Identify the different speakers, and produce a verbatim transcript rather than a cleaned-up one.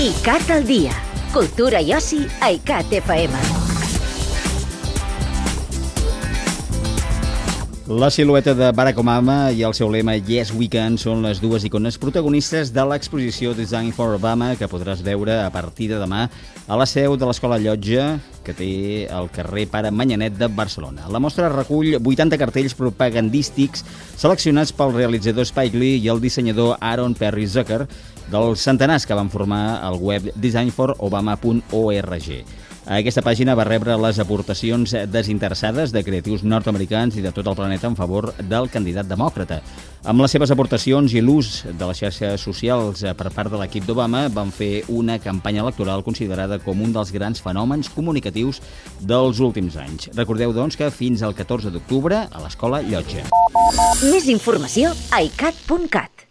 Speaker 1: ICAT al dia. Cultura i oci a ICAT F M.
Speaker 2: La silueta de Barack Obama i el seu lema Yes We Can són les dues icones protagonistes de l'exposició Design for Obama que podràs veure a partir de demà a la seu de l'Escola Llotja que té al carrer Pare Manyanet de Barcelona. La mostra recull vuitanta cartells propagandístics seleccionats pel realitzador Spike Lee i el dissenyador Aaron Perry Zucker dels centenars que van formar el web design for obama punt org. Aquesta pàgina va rebre les aportacions desinteressades de creatius nord-americans i de tot el planeta en favor del candidat demòcrata. Amb les seves aportacions i l'ús de les xarxes socials per part de l'equip d'Obama van fer una campanya electoral considerada com un dels grans fenòmens comunicatius dels últims anys. Recordeu, doncs, que fins al catorze d'octubre a l'Escola Llotja.
Speaker 1: Més informació a icat punt cat.